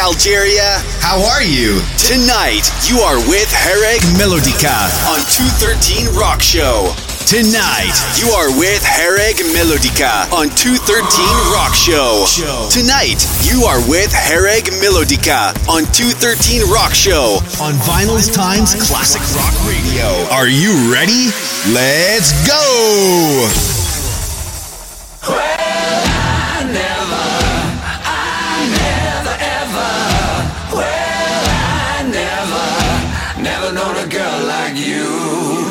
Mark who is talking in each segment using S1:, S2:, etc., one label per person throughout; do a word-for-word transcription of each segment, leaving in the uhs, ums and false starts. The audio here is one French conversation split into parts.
S1: Algeria.
S2: How are you?
S1: Tonight, you are with Hereg
S2: Melodica
S1: on two thirteen Rock Show.
S2: Tonight,
S1: you are with Hereg Melodica on two thirteen Rock Show. Tonight, you are with Hereg Melodica on two thirteen Rock Show
S2: on Vinyl's Times Classic Rock Radio. Are you ready? Let's go!
S3: Well, I never, I never ever, well, I never, never known a girl like you.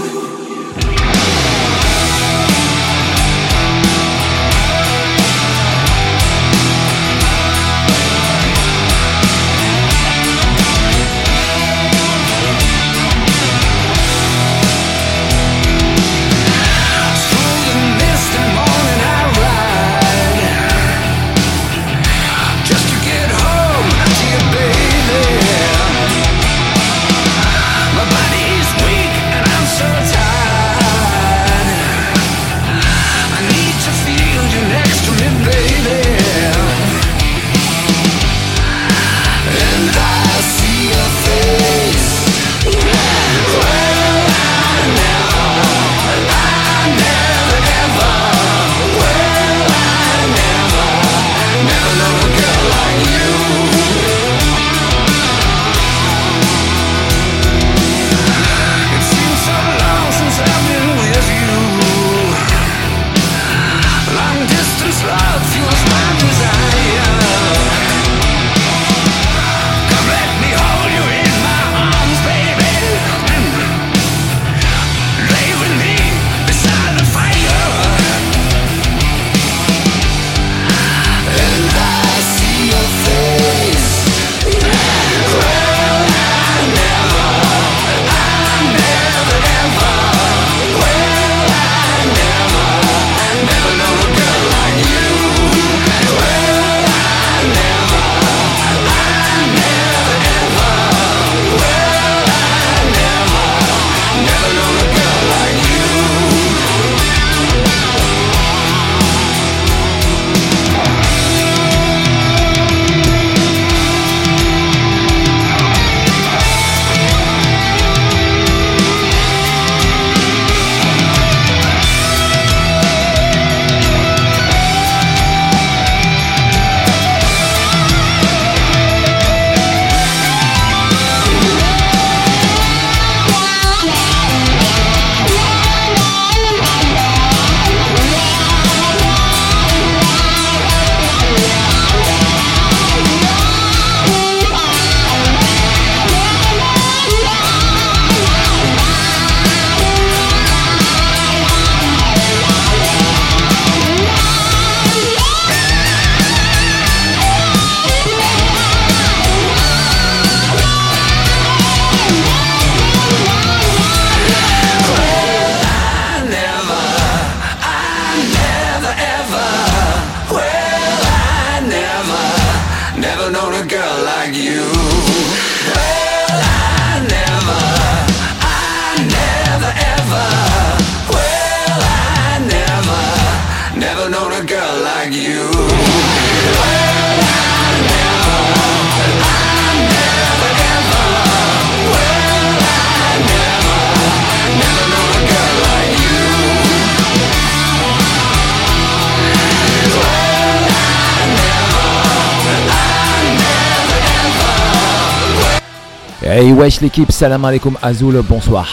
S4: Hey wesh l'équipe, salam alaikum Azul, bonsoir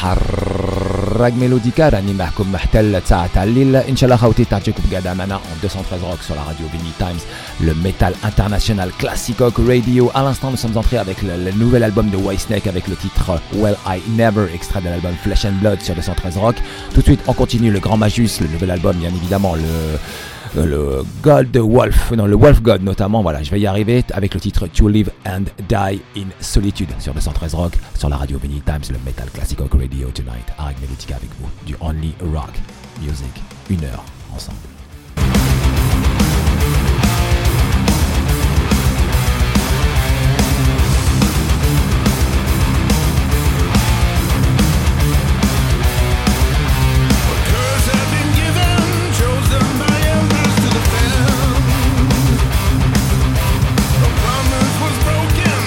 S4: حراق ميلوديكا راني معكم محتل ساعة تاع الليل ان شاء الله خوتي تعجبكم قاعدة معنا en deux cent treize Rock sur la radio Vinyl Times, le metal international classic rock radio. À l'instant nous sommes entrés avec le, le nouvel album de Whitesnake avec le titre Well I Never, extrait de l'album Flesh and Blood sur deux cent treize Rock. Tout de suite on continue le Grand Magus, le nouvel album bien évidemment, le le God Wolf, non le Wolf God notamment, voilà je vais y arriver, avec le titre To Live and Die in Solitude sur deux cent treize Rock, sur la radio Vinyl Times, le Metal Classic Rock Radio Tonight, avec Melodica avec vous, du Only Rock Music, une heure ensemble.
S3: Broken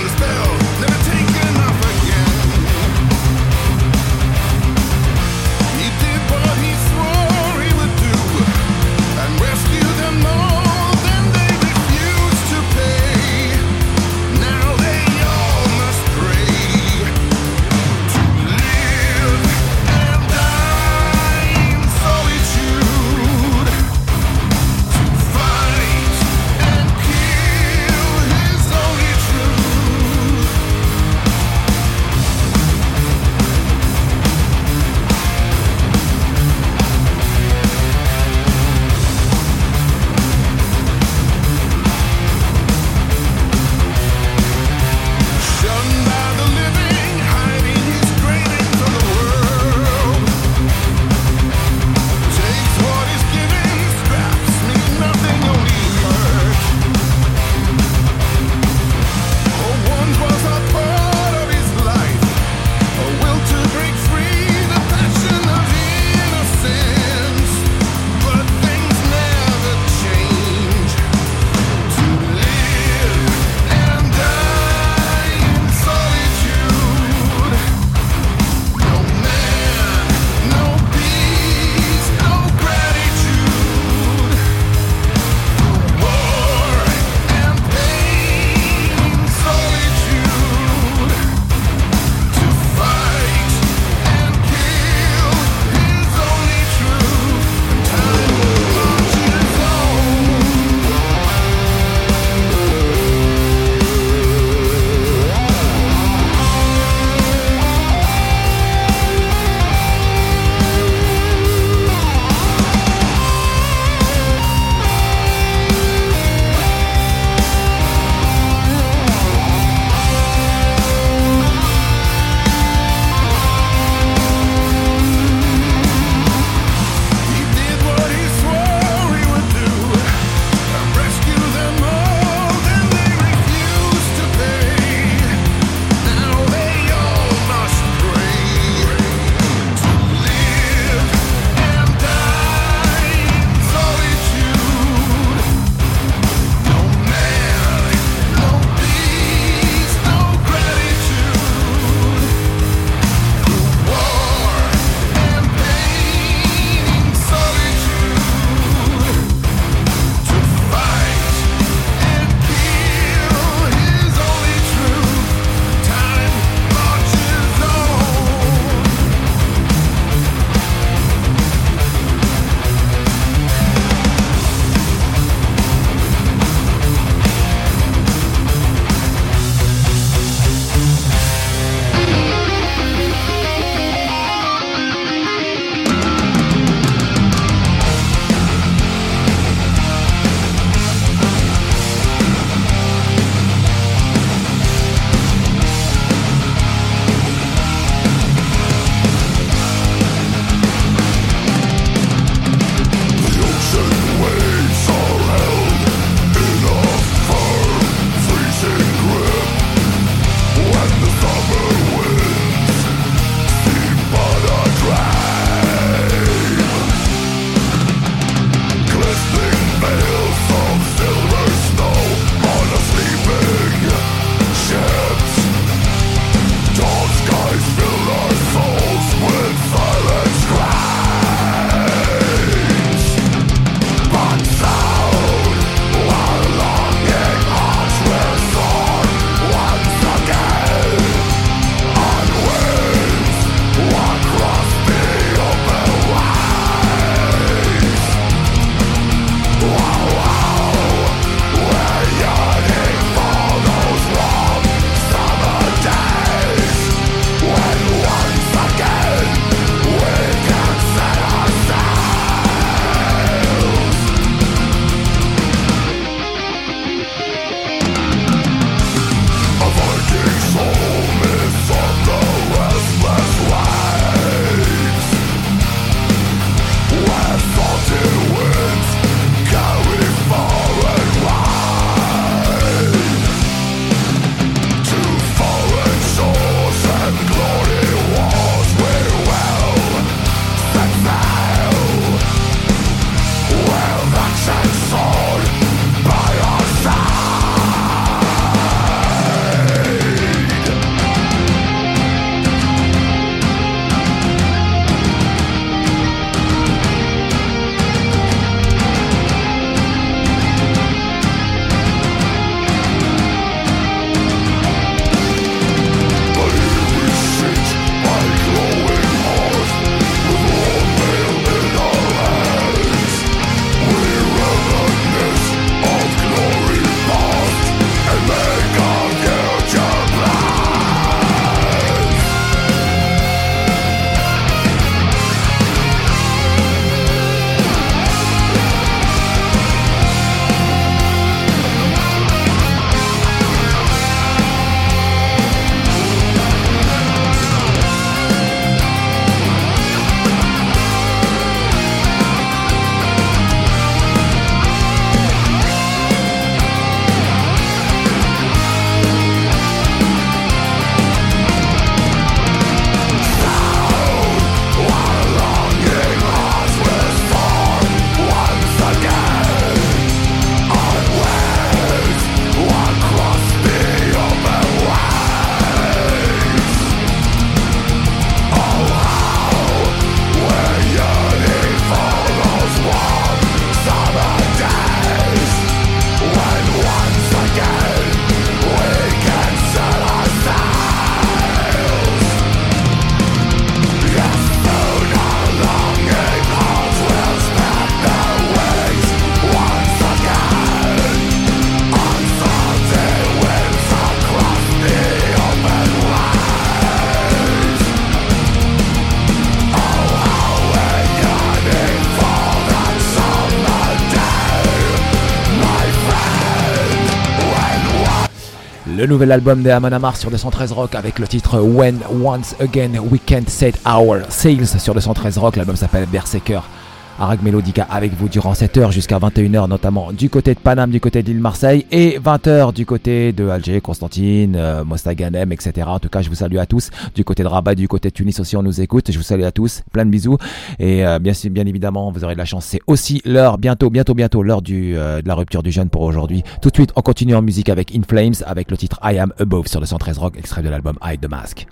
S4: Le nouvel album de Amon Amarth sur deux cent treize Rock avec le titre When Once Again We Can't Set Our Sails sur deux cent treize Rock. L'album s'appelle Berserker. Arag Melodica avec vous durant sept heures jusqu'à vingt et une heures, notamment du côté de Paname, du côté de l'île Marseille, et vingt heures du côté de Alger, Constantine, euh, Mostaganem, et cetera. En tout cas, je vous salue à tous. Du côté de Rabat, du côté de Tunis aussi, on nous écoute. Je vous salue à tous. Plein de bisous. Et euh, bien, bien évidemment, vous aurez de la chance. C'est aussi l'heure, bientôt, bientôt, bientôt, l'heure du, euh, de la rupture du jeûne pour aujourd'hui. Tout de suite, on continue en musique avec In Flames, avec le titre I Am Above sur deux cent treize Rock, extrait de l'album Hide the Mask.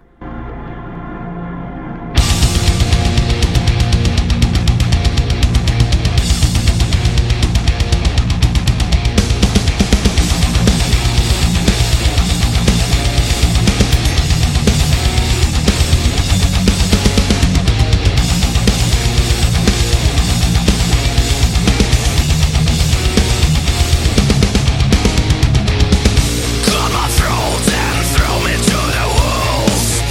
S3: Cut my throat and throw me to the wolves.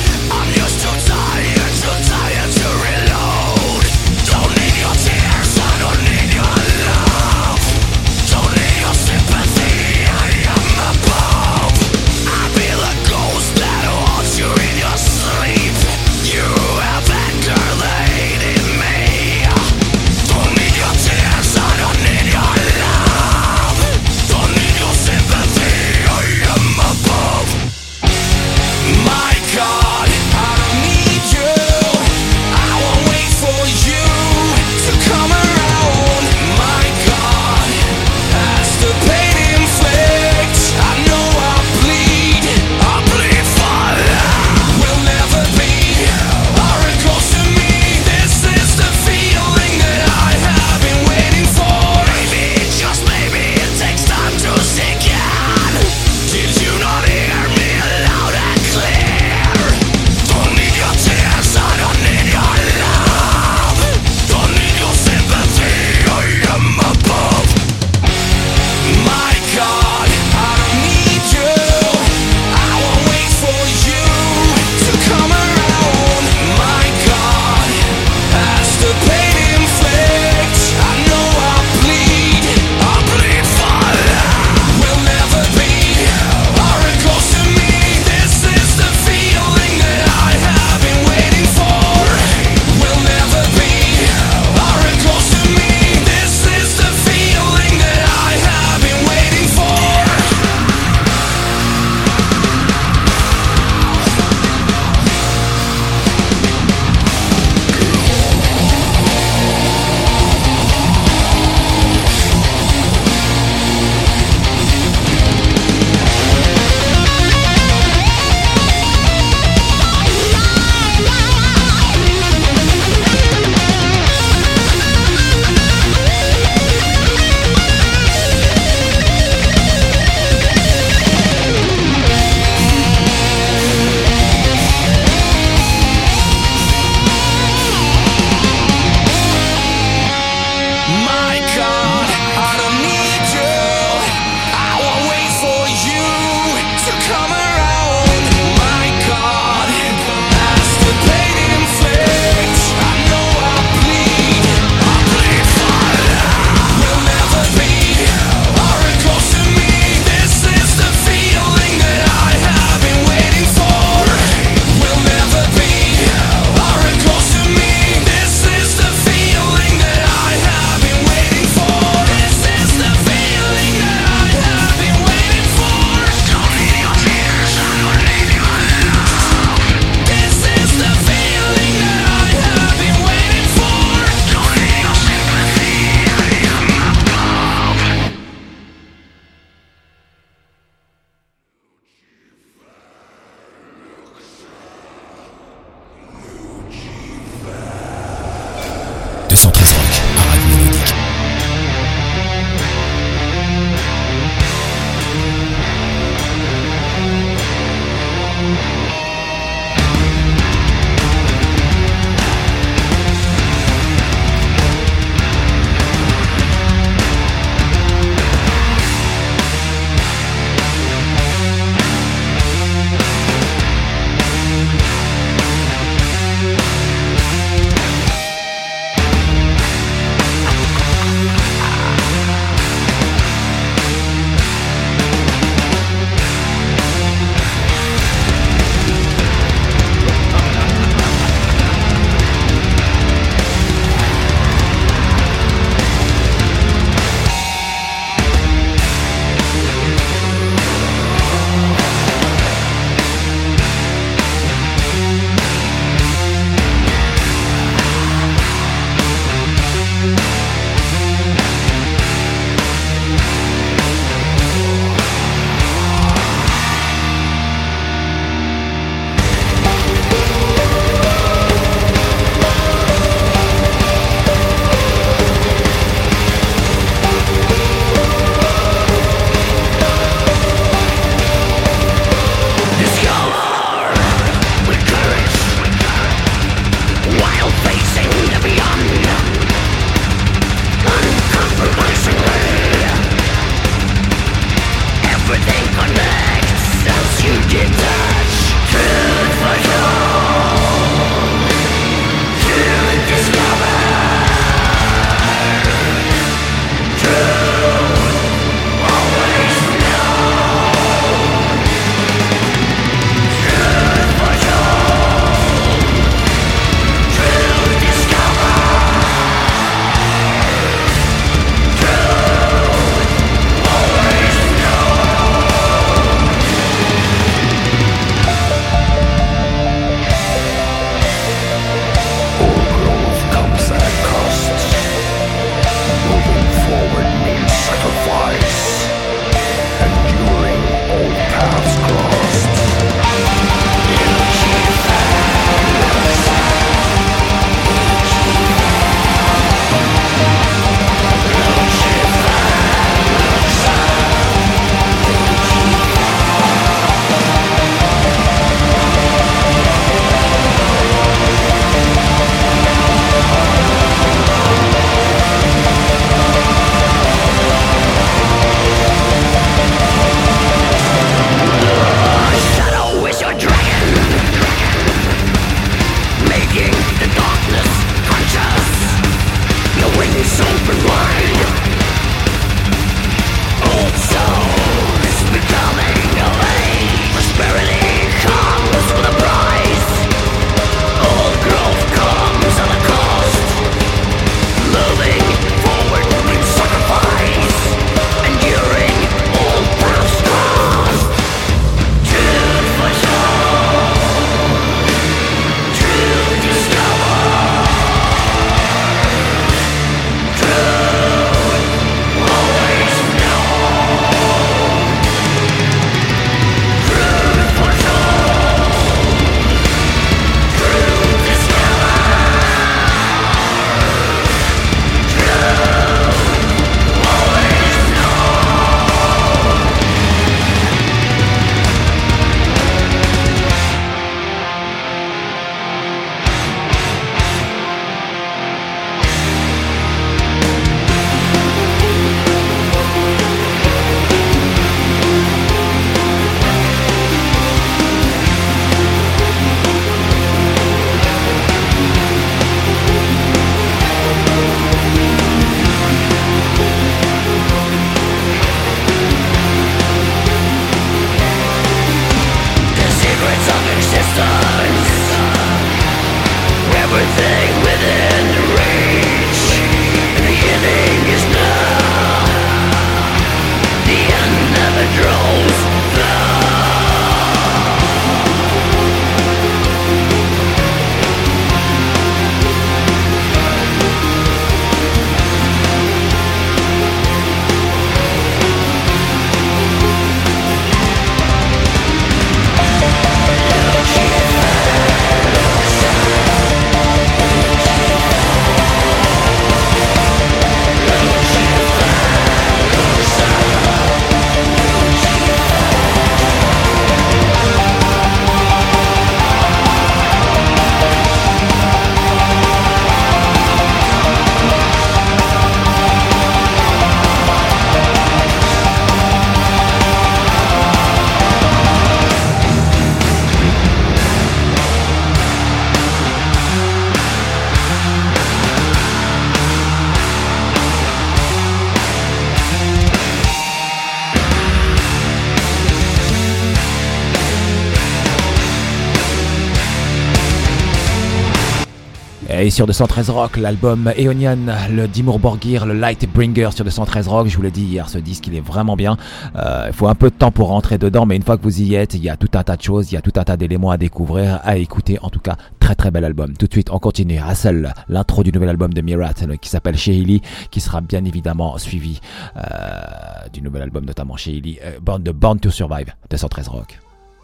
S4: Et sur deux cent treize Rock, l'album Aeonian, le Dimur Borgir, le Lightbringer sur deux cent treize Rock. Je vous l'ai dit hier, ce disque il est vraiment bien. Euh, il faut un peu de temps pour rentrer dedans, mais une fois que vous y êtes, il y a tout un tas de choses, il y a tout un tas d'éléments à découvrir, à écouter. En tout cas, très très bel album. Tout de suite, on continue. Russell, l'intro du nouvel album de Mirat qui s'appelle Sheili, qui sera bien évidemment suivi euh, du nouvel album, notamment Sheili, euh, Born, de Born to Survive, deux cent treize Rock.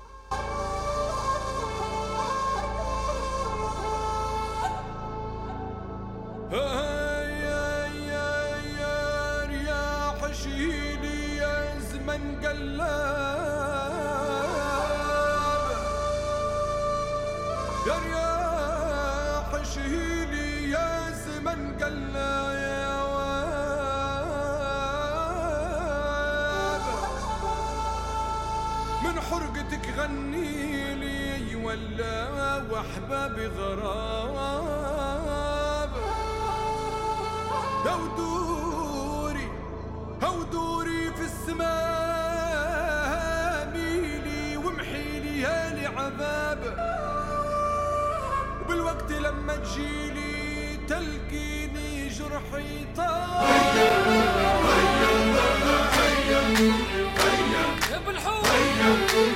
S5: غني لي ولا واحبابي غراب هو دوري هو دوري في السماء ميلي ومحيلي هالي عذاب وبالوقت لما تجيلي تلقيني جرحي طاب هيا هيا هيا هيا بالحب هيا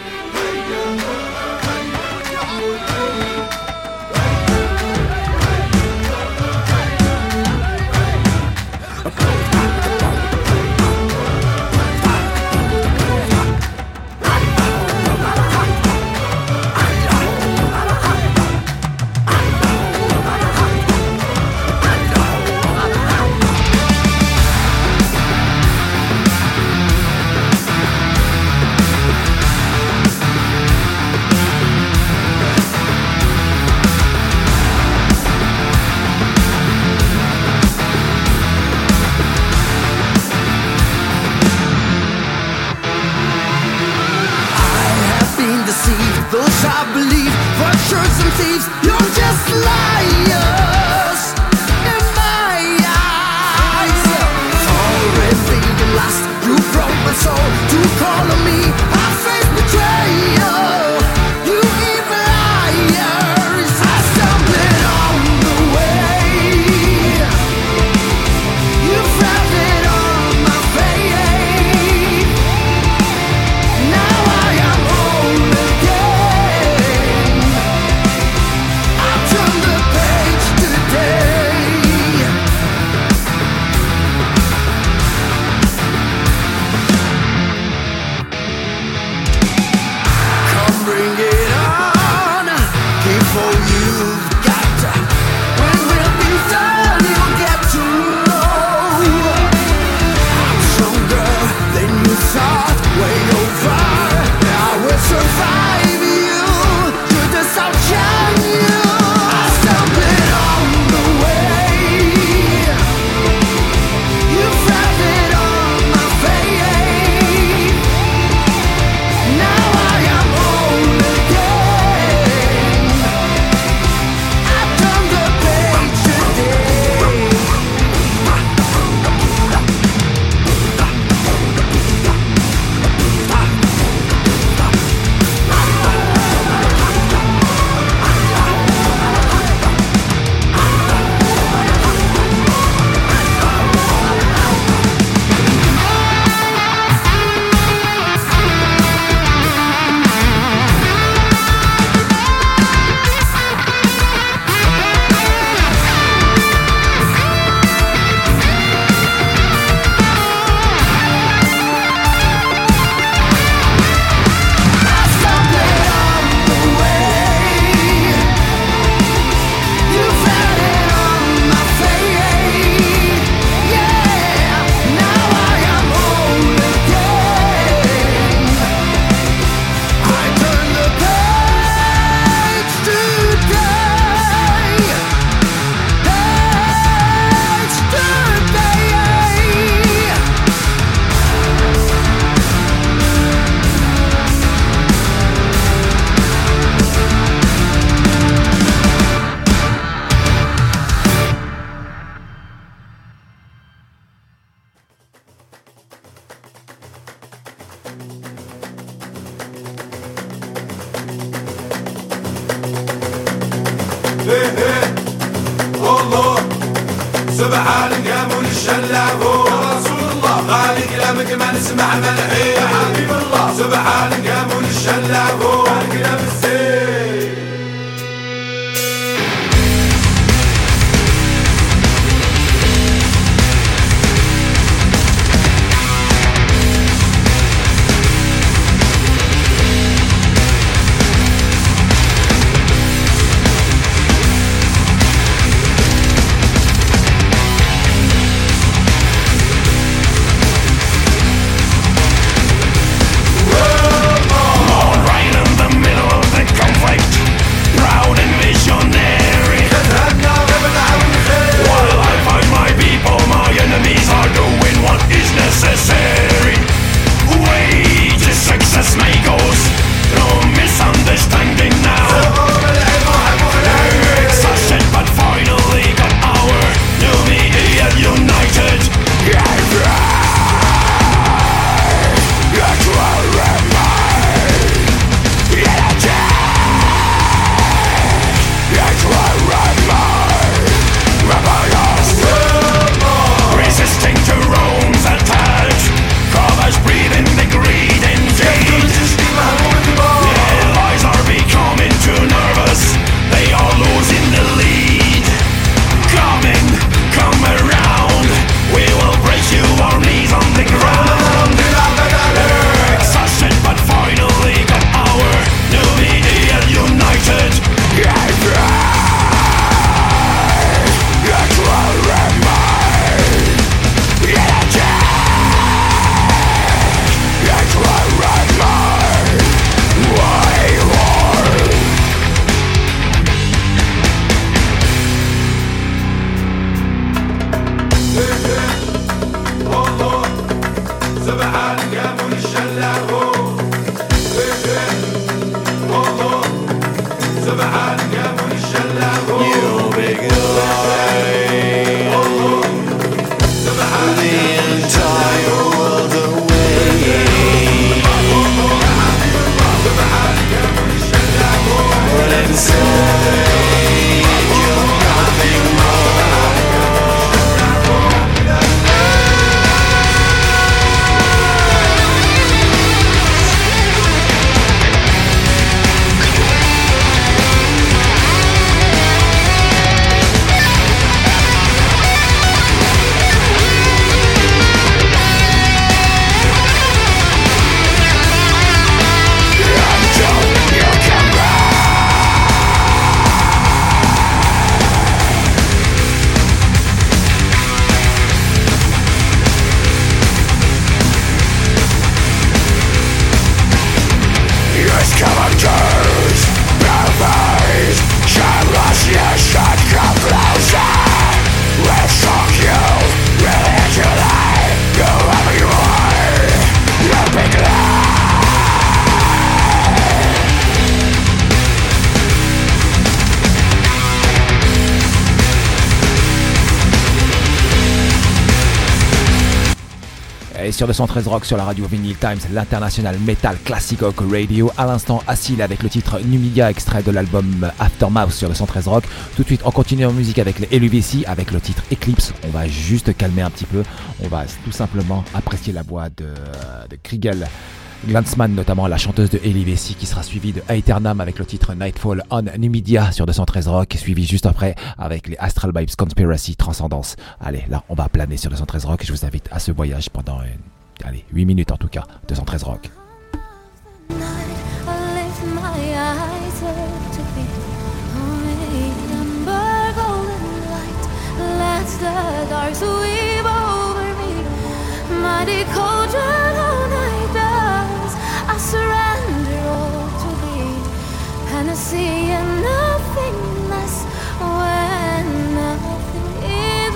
S5: those I believe, vultures and thieves, you're just liars in my eyes. Already lost, you broke my soul to call on me. I face betrayal, you evil liars. I stumbled on the way, you frowned it on my face. Now I am whole again. Turn the page today. Come bring it on. Keep all you've got. When we'll be done, you'll get to know I'm stronger than you thought. Way over. I will survive you. You just outshine you.
S3: سبحان قاموا للشلابو يا رسول الله غالي كلامك ما نسمع ملحي يا حبيب الله سبحان قاموا للشلابو كلام السيف necessary. Way to success may goes. No misunderstanding now. Exhausted but finally got our new media united. Yeah, resisting to Rome's attack, covers breathing the greed indeed. Their lives are becoming too nervous, they are losing the lead. Come in, come around, we will break you our knees on the ground. Exhausted but finally got our new media united.
S4: Sur deux cent treize Rock, sur la radio Vinyl Times, l'international metal classic rock radio. À l'instant, Acil avec le titre Numidia, extrait de l'album Aftermath sur deux cent treize Rock. Tout de suite, on continue en musique avec les L U V C, avec le titre Eclipse. On va juste calmer un petit peu. On va tout simplement apprécier la voix de, de Kriegel Glanzmann, notamment la chanteuse de L U V C, qui sera suivie de Aeternam avec le titre Nightfall on Numidia sur deux cent treize Rock, suivi juste après avec les Astral Vibes Conspiracy Transcendance. Allez, là, on va planer sur deux cent treize Rock et je vous invite à ce voyage pendant une, allez, huit minutes en tout cas, deux cent treize Rock.
S6: I surrender all to thee, Hennessy and nothing less. When nothing is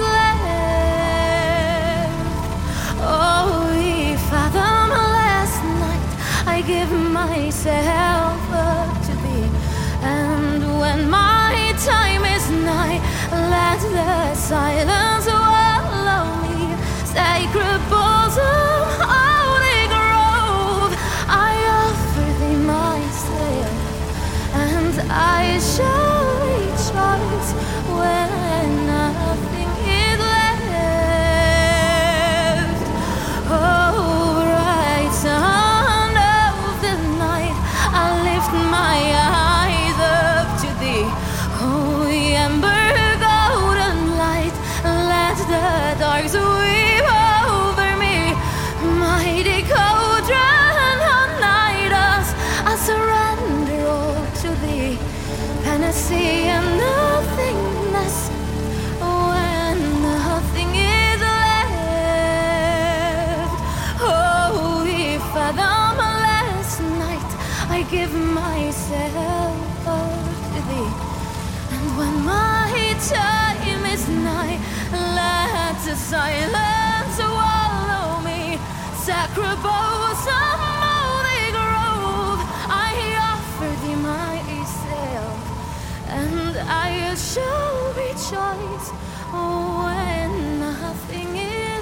S6: left, oh, we fathomless night, I give myself up to thee. And when my time is nigh, let the silence swallow me. Sacred bosom, I shall reach out when nothing is left. fantasy and nothingness when nothing is left. Holy Father, last night I give myself to thee, and when my time is nigh, let the silence swallow me. Sacrifice of moly grove, I offer thee myself, and I shall rejoice when nothing is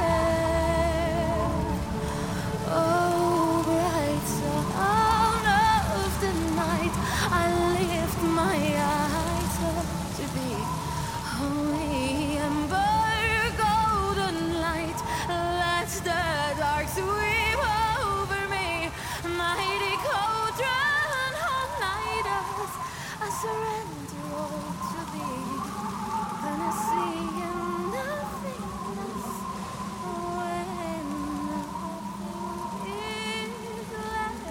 S6: left. Oh, bright sun of the night, I lift my eyes up to thee. Holy ember, golden light, let the dark sweep over me. Mighty cauldron, all nighters, I surrender all to thee. Then I see in nothingness when nothing is left.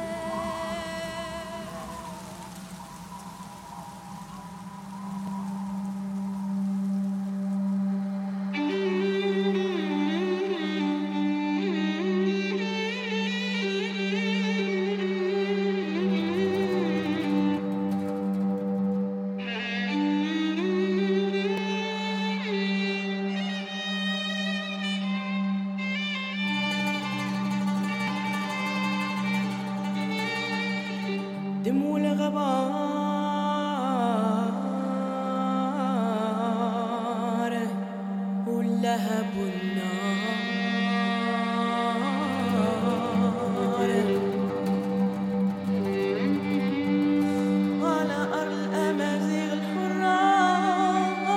S7: دموع الغبار واللهب والنار على أرض الأمازيغ الحرار.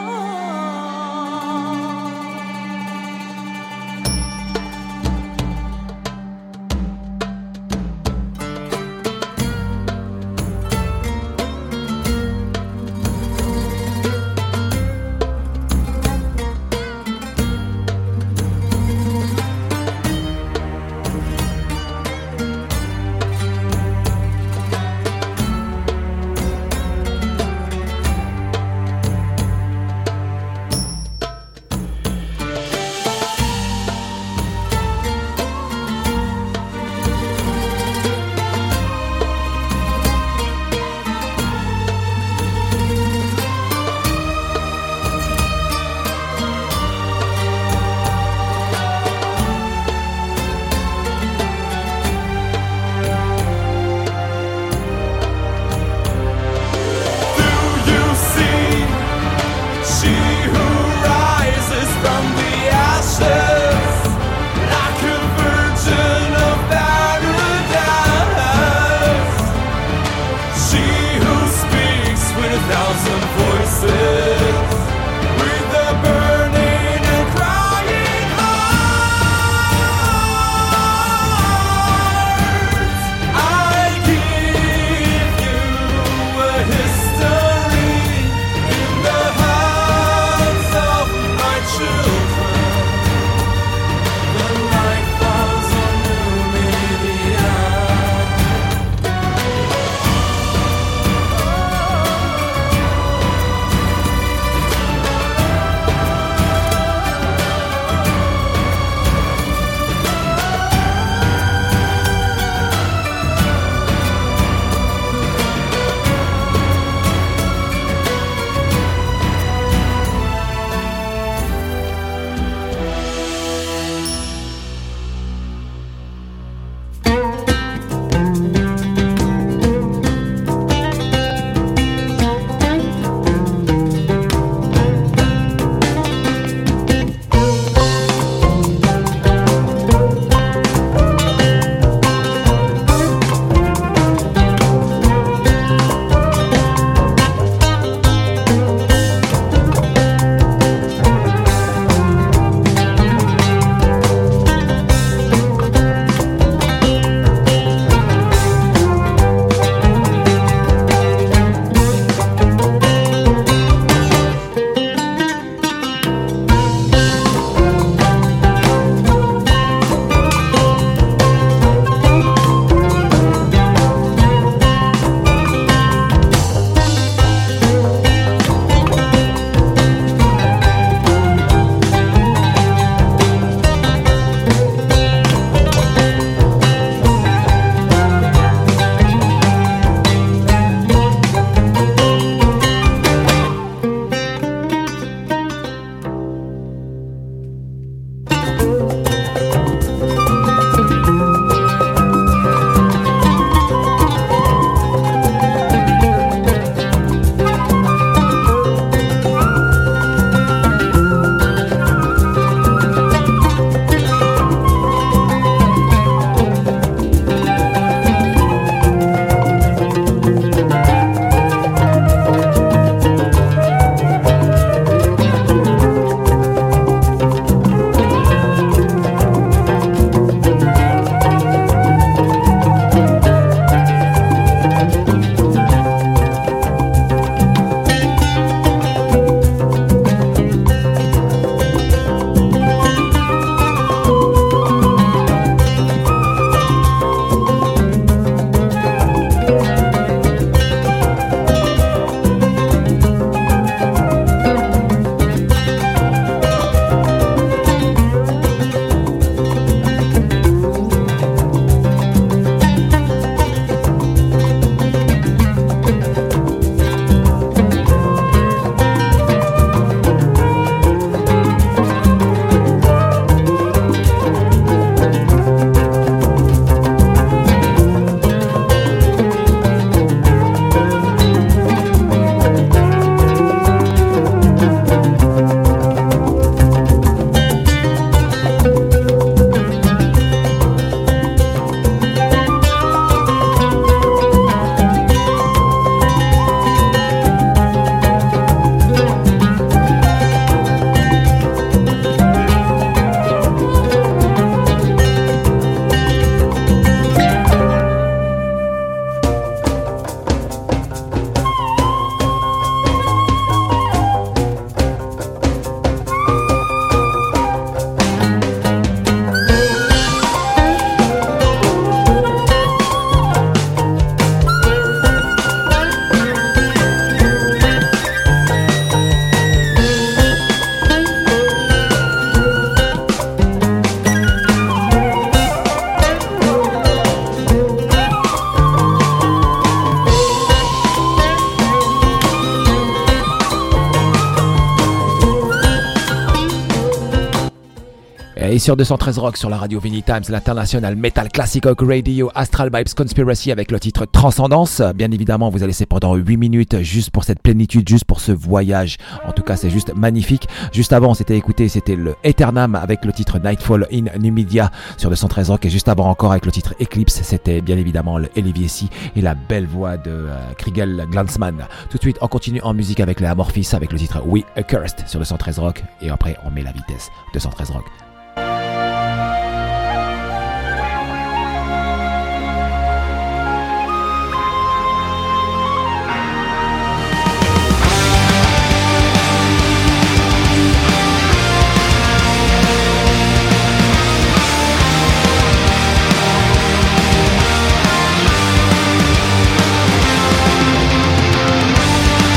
S4: Et sur deux cent treize Rock, sur la radio Vinny Times, l'international Metal Classic Rock Radio, Astral Vibes Conspiracy avec le titre Transcendance. Bien évidemment, vous allez laisser pendant huit minutes juste pour cette plénitude, juste pour ce voyage. En tout cas, c'est juste magnifique. Juste avant, on s'était écouté, c'était le Eternam avec le titre Nightfall in Numidia sur deux cent treize Rock. Et juste avant encore avec le titre Eclipse, c'était bien évidemment le Eliviesi et la belle voix de euh, Kriegel Glanzmann. Tout de suite, on continue en musique avec les Amorphis avec le titre We Accursed sur deux cent treize Rock. Et après, on met la vitesse. deux cent treize Rock.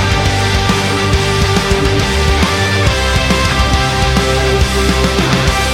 S5: Thank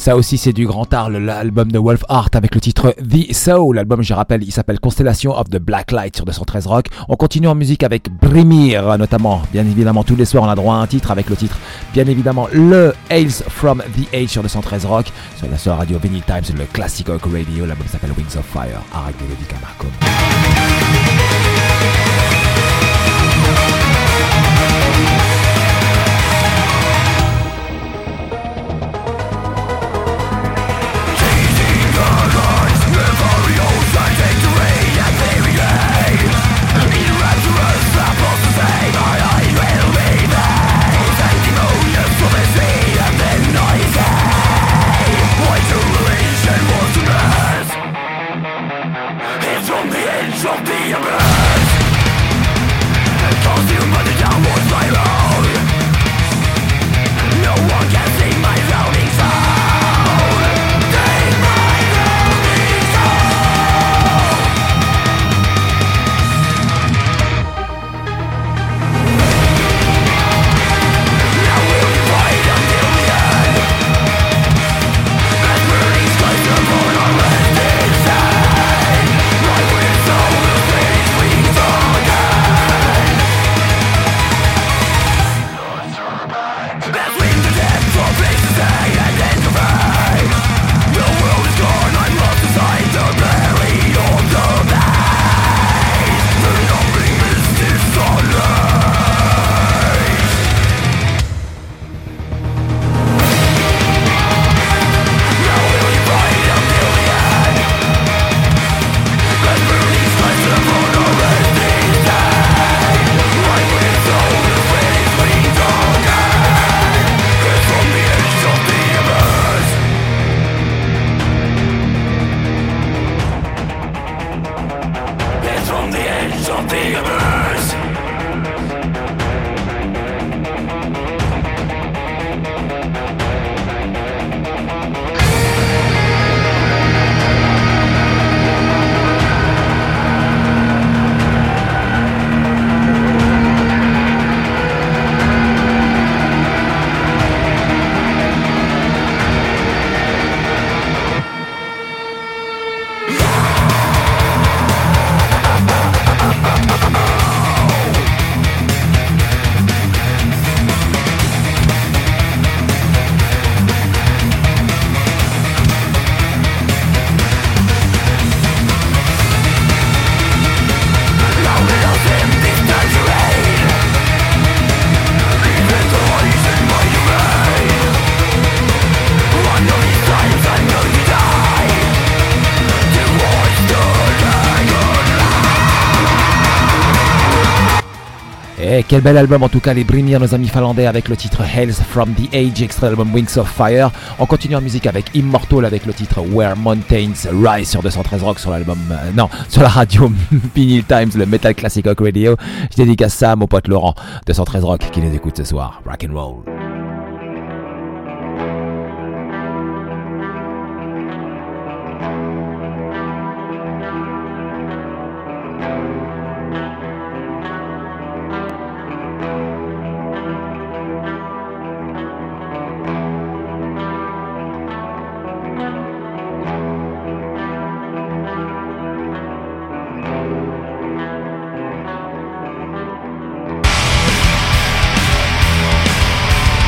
S4: Ça aussi c'est du grand art, l'album de Wolf Art avec le titre The Soul. L'album, je rappelle, il s'appelle Constellation of the Black Light sur deux cent treize Rock. On continue en musique avec Brimir notamment. Bien évidemment tous les soirs on a droit à un titre avec le titre bien évidemment le Hails from the Age sur deux cent treize Rock. Sur la soirée radio Vinyl Times, le Classic Rock Radio. L'album s'appelle Wings of Fire. Arrête Melodica Marco. Et quel bel album en tout cas, les Brimir, nos amis finlandais, avec le titre Hails from the Age, extrait de l'album Wings of Fire. On continue en musique avec Immortal avec le titre Where Mountains Rise sur deux cent treize Rock, sur l'album, euh, non, sur la radio Vinyl Times, le Metal Classic Rock Radio. Je dédicace ça à mon pote Laurent, deux cent treize Rock, qui les écoute ce soir. Rock and roll.
S5: We'll be right back.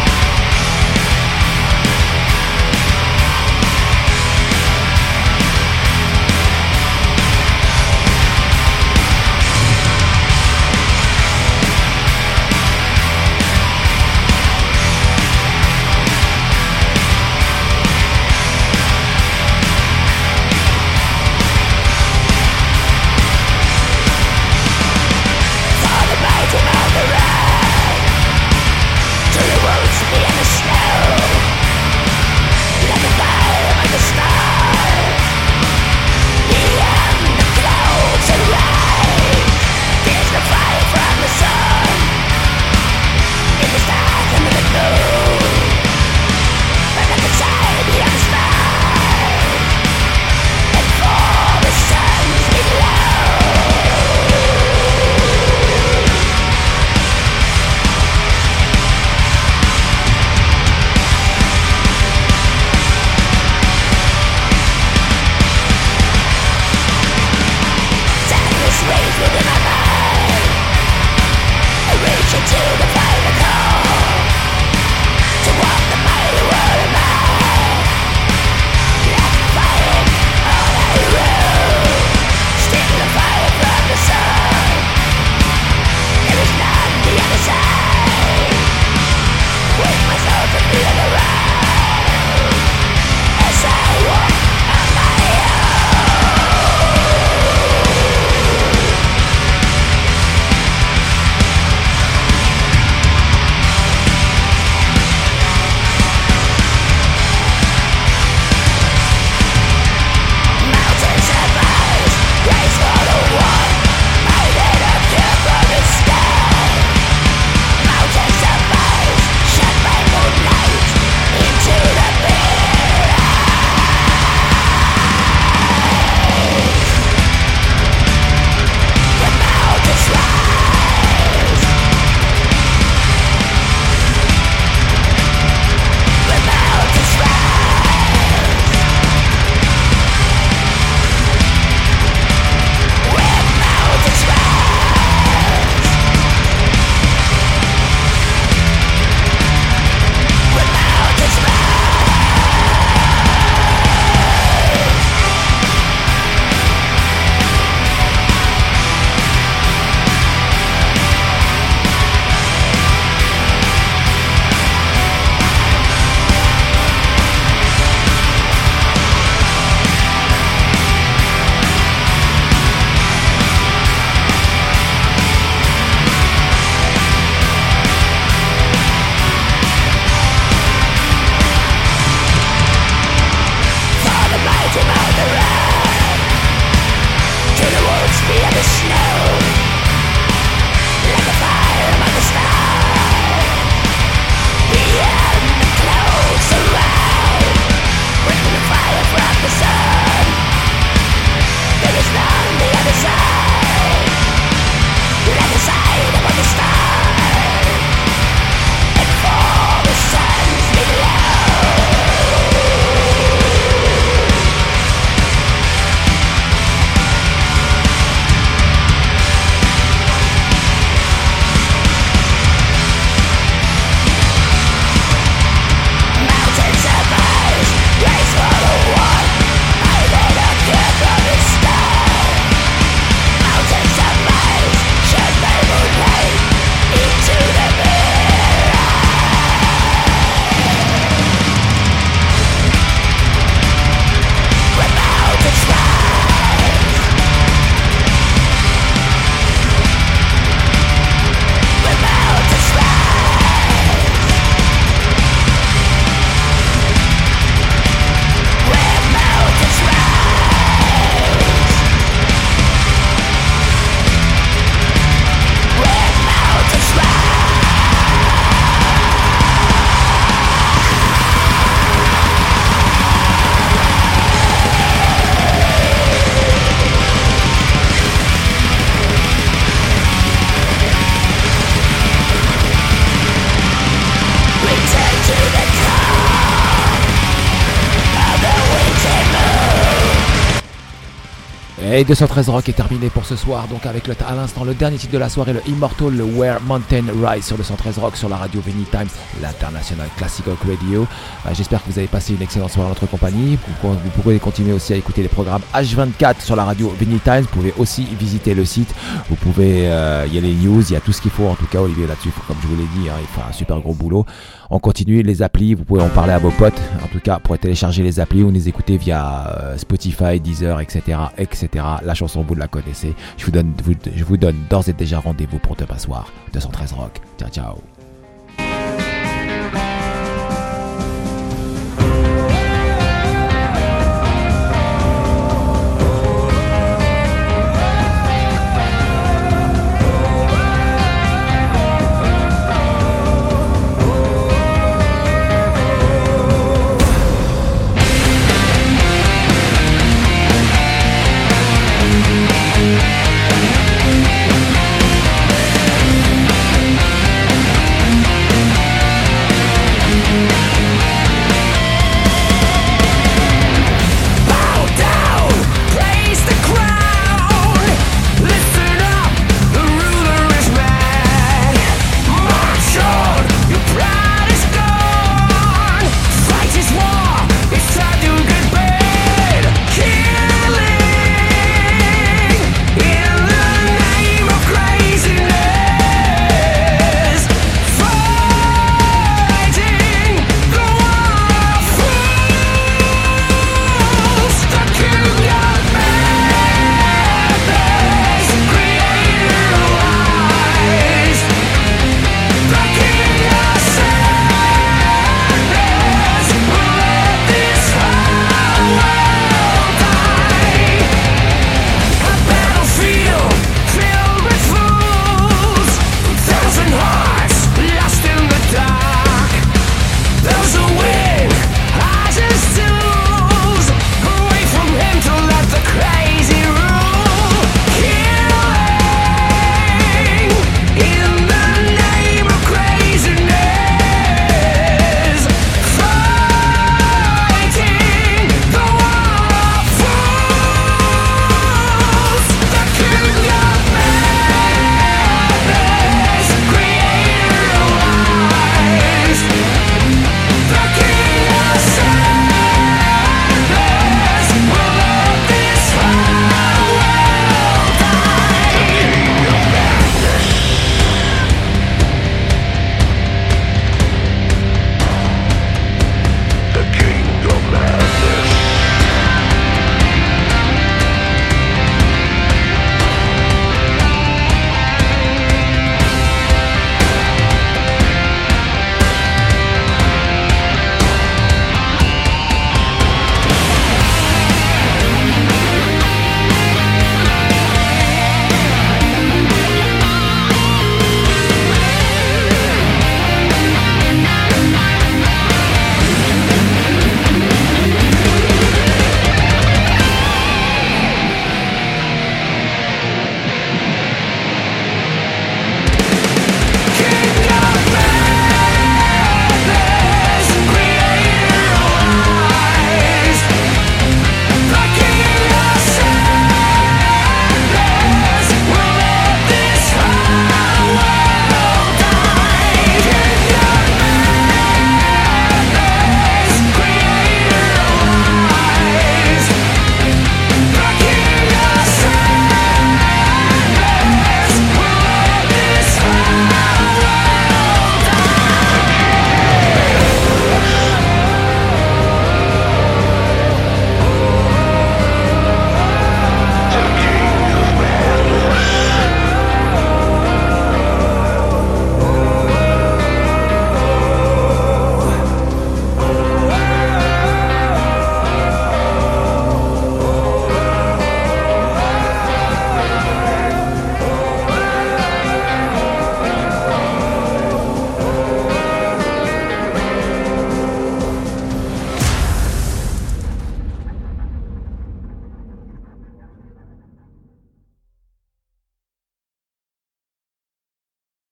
S4: Et deux cent treize Rock est terminé pour ce soir, donc avec le, à l'instant le dernier titre de la soirée, le Immortal, le Where Mountain Rise sur deux cent treize Rock sur la radio Vinny Times, l'international classic rock radio. Euh, j'espère que vous avez passé une excellente soirée en notre compagnie. Vous, vous pouvez continuer aussi à écouter les programmes H vingt-quatre sur la radio Vinny Times. Vous pouvez aussi visiter le site. Vous pouvez, euh, il y a les news, il y a tout ce qu'il faut. En tout cas, Olivier là-dessus, comme je vous l'ai dit, hein, il fait un super gros boulot. On continue les applis, vous pouvez en parler à vos potes. En tout cas, pour télécharger les applis ou les écouter via euh, Spotify, Deezer, et cetera, et cetera. La chanson, vous la connaissez. Je vous donne, je vous donne d'ores et déjà rendez-vous pour demain soir. deux cent treize Rock. Ciao, ciao.